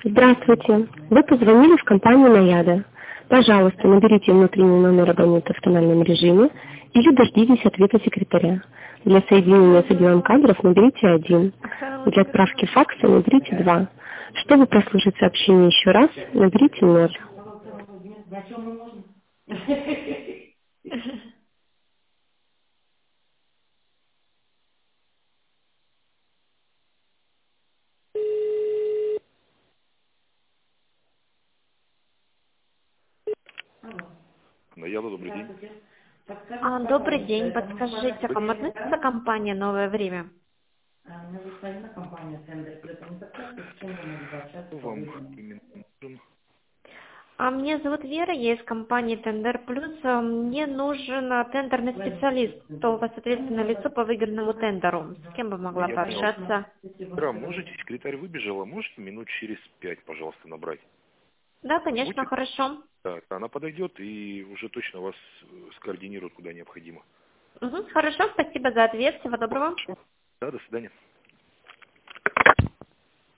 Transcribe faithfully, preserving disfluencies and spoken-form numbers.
Здравствуйте. Вы позвонили в компанию Наяда. Пожалуйста, наберите внутренний номер абонента в тональном режиме или дождитесь ответа секретаря. Для соединения с отделом кадров наберите один. Для отправки факса наберите два. Чтобы прослушать сообщение еще раз, наберите ноль. Наяда, добрый день. А, добрый день. Подскажите, к вам относится компания «Новое время»? Кто вам именно нужен? А мне зовут Вера, я из компании «Тендер Плюс». А, Мне нужен а, тендерный специалист, то, соответственно, лицо по выигранному тендеру. С кем бы могла Я понял. пообщаться? Вера, можете, секретарь выбежала, можете минут через пять, пожалуйста, набрать? Да, конечно, Будет? хорошо. Да, она подойдет и уже точно вас э, скоординирует, куда необходимо. Угу, хорошо, спасибо за ответ. Всего доброго. Хорошо. Да, до свидания.